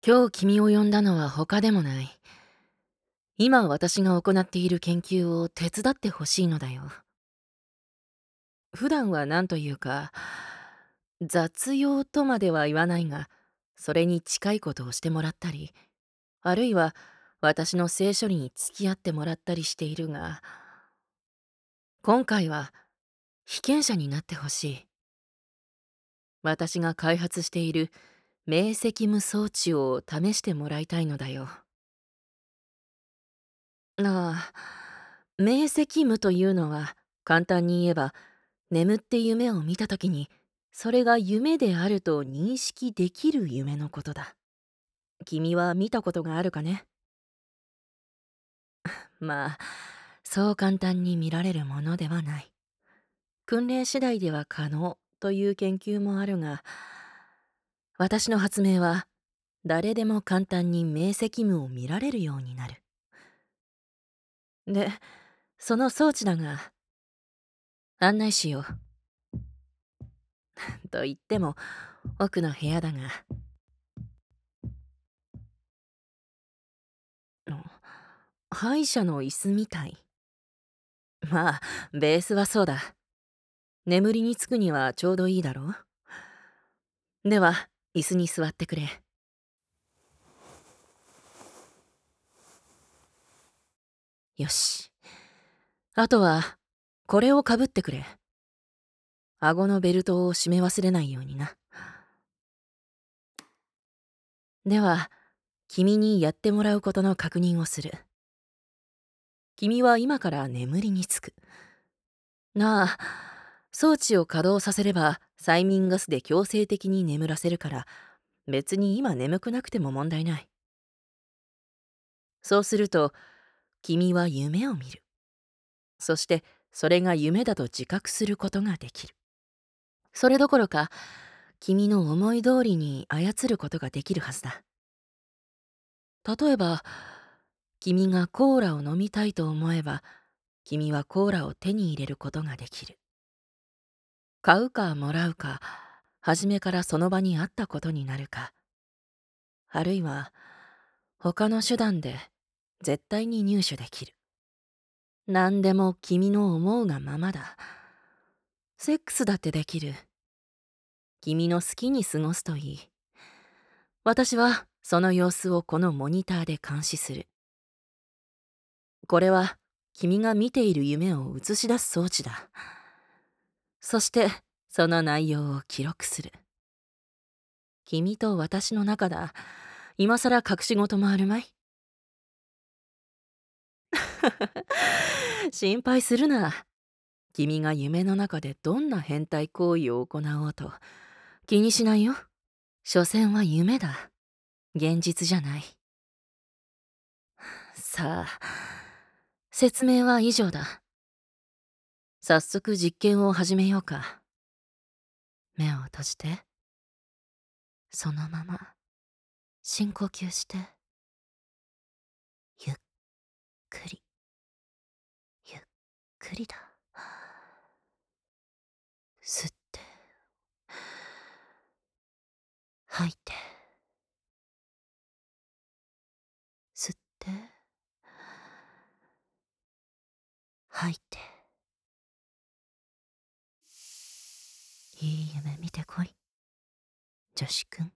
今日君を呼んだのは他でもない。今私が行っている研究を手伝ってほしいのだよ。普段は何というか、雑用とまでは言わないが、それに近いことをしてもらったり、あるいは私の性処理に付き合ってもらったりしているが、今回は被験者になってほしい。私が開発している明晰夢装置を試してもらいたいのだよ。ああ、明晰夢というのは、簡単に言えば、眠って夢を見たときに、それが夢であると認識できる夢のことだ。君は見たことがあるかね？まあ、そう簡単に見られるものではない。訓練次第では可能という研究もあるが、私の発明は、誰でも簡単に明晰夢を見られるようになる。で、その装置だが、案内しよう。と言っても、奥の部屋だが、歯医者の椅子みたい。まあ、ベースはそうだ。眠りにつくにはちょうどいいだろう。では、椅子に座ってくれ。よし。あとは、これをかぶってくれ。顎のベルトを締め忘れないようにな。では、君にやってもらうことの確認をする。君は今から眠りにつく。なあ、装置を稼働させれば催眠ガスで強制的に眠らせるから、別に今眠くなくても問題ない。そうすると、君は夢を見る。そして、それが夢だと自覚することができる。それどころか、君の思い通りに操ることができるはずだ。例えば、君がコーラを飲みたいと思えば、君はコーラを手に入れることができる。買うかもらうか、初めからその場にあったことになるか、あるいは他の手段で絶対に入手できる。何でも君の思うがままだ。セックスだってできる。君の好きに過ごすといい。私はその様子をこのモニターで監視する。これは君が見ている夢を映し出す装置だ。そしてその内容を記録する。君と私の中だ。今さら隠し事もあるまい？心配するな。君が夢の中でどんな変態行為を行おうと気にしないよ。所詮は夢だ。現実じゃない。さあ、説明は以上だ。早速実験を始めようか。目を閉じて。そのまま深呼吸して。ゆっくり、ゆっくりだ。吸って、吐いて。吸って、吐いて。いい夢見てこい、女子くん。